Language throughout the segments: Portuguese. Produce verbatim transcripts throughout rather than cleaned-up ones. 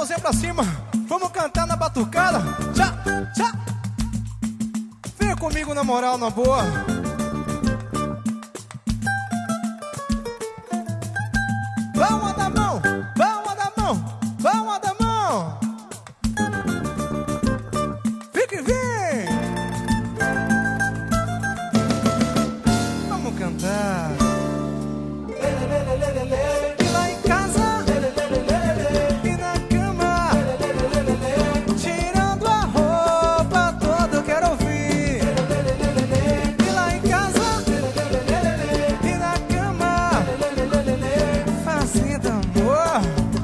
mãozinha pra cima, vamos cantar na batucada. Tchá, tchá. Venha comigo na moral, na boa. Palma da mão, palma da mão, palma da mão. Fique, vem. Vamos cantar. E lá em casa, e na cama, tirando a roupa toda eu quero ouvir. E lá em casa, e na cama, fazendo amor.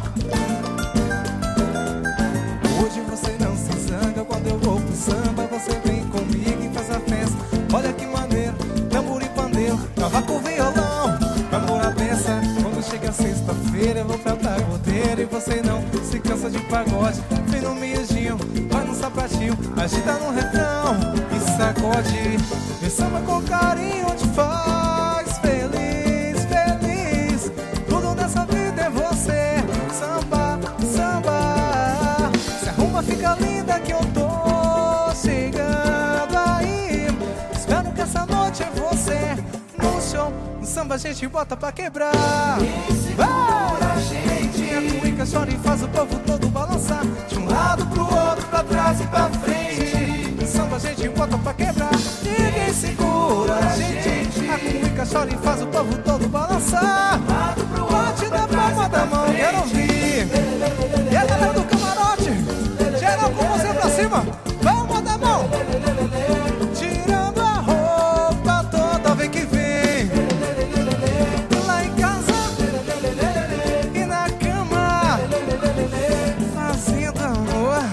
Hoje você não se zanga quando eu vou pro samba. Você vem comigo e faz a festa. Olha que maneiro, tambor e pandeiro, cavaco, violão, vamos na peça. Quando chega sexta-feira eu vou pra pagodeira e você não se cansa de pagode. Vem no miudinho, vai no sapatinho, agita no refrão e sacode. E samba com carinho te faz feliz, feliz. Tudo nessa vida é você. Samba, samba. Se arruma, fica linda que eu tô chegando aí. Espero que essa noite é você. No show, no samba a gente bota pra quebrar. Vai! Gente, a cuica chora e faz o povo todo balançar. De um lado pro outro, pra trás e pra frente. No samba a gente bota pra quebrar. Ninguém segura a gente. A cuica chora e faz o povo todo balançar. Bate na palma da mão, quero ouvir. E a galera do camarote, geral com você pra cima. Palma da mão. Tirando a roupa toda, vem que vem. Lá em casa e na cama, fazendo amor.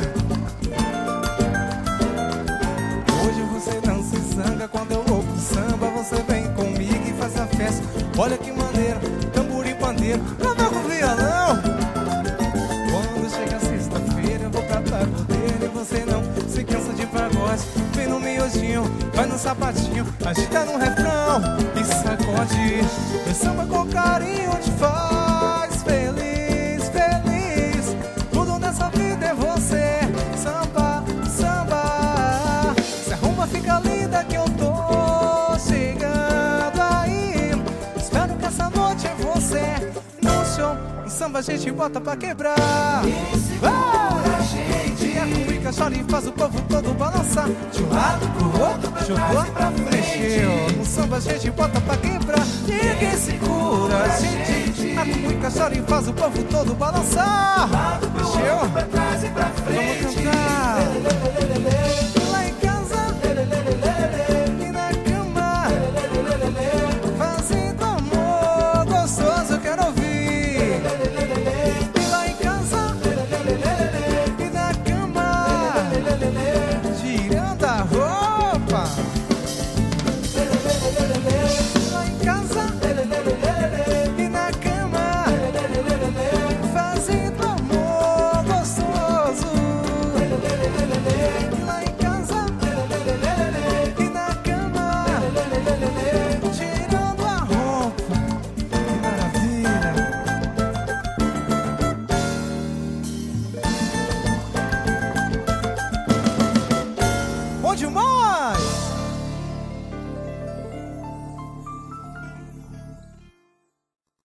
Hoje você não se zanga quando eu vou pro samba. Você vem comigo e faz a festa. Olha que maneiro, tambor e pandeiro, cavaco com violão. Quando chega sexta-feira eu vou pra pagodeira e você não se cansa de pagode. Vem no miudinho, vai no sapatinho, agita no refrão e sacode. E samba com carinho te faz feliz, feliz. Tudo nessa vida é você. Samba, samba. Se arruma, fica linda que eu tô chegando aí. Espero que essa noite é você. No show, no samba a gente bota pra quebrar. Vai! E a cuica chora e faz o povo todo balançar. De um lado pro outro, pra trás e pra frente. No samba a gente bota pra quebrar. Ninguém segura a gente. A cuica chora e faz o povo todo balançar. Mexeu? Vamos cantar.